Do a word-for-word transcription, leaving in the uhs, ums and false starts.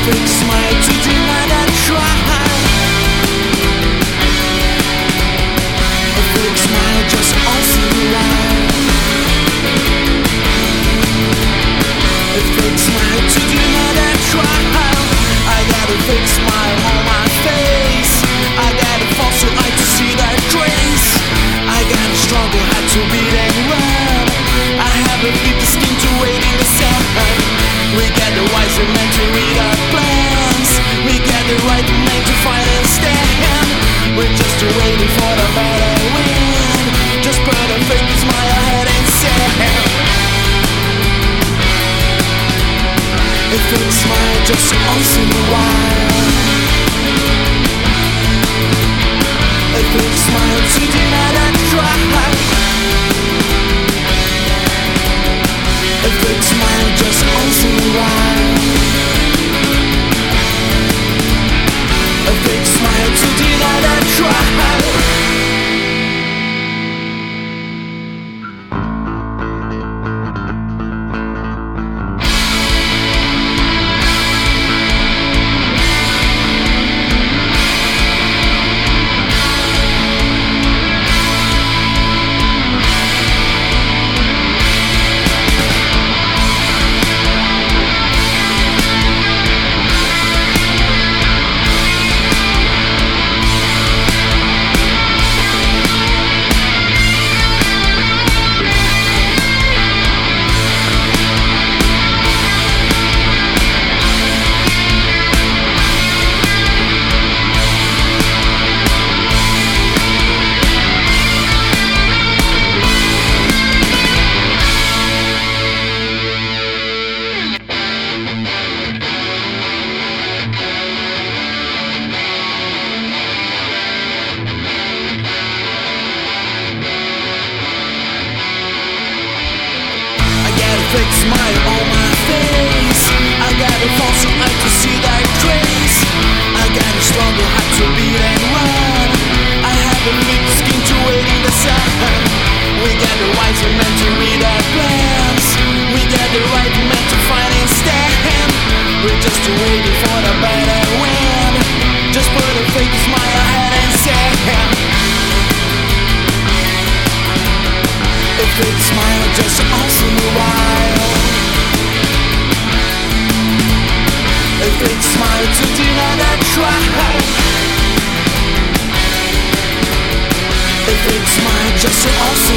fake smile to deny that try. A fake smile just once in a while. A fake smile to deny that try. I got a fake smile on my face. I got a false eye to see that grace. I got a stronger heart to beat and run. I have a thicker skin to wait in the sun. We got the wiser men to read our plans. We got the right men to fight and stand. We're just waiting for the better wind. Just put a fake smile ahead and say, a fake smile just once in a while. A fake smile to deny that try. A fake smile just once in a while. A fake smile to deny that try. Fake smile on my face. I got a false eye to see that grace. I got a stronger heart to beat and run. I have a thick skin to wait in the sun. We got the wiser men to read our plans. We got the right men to fight and stand. We're just waiting for the better wind. Just put a fake smile ahead and say, a fake smile just once in a while. A fake smile to deny that try. A fake smile just once in a while.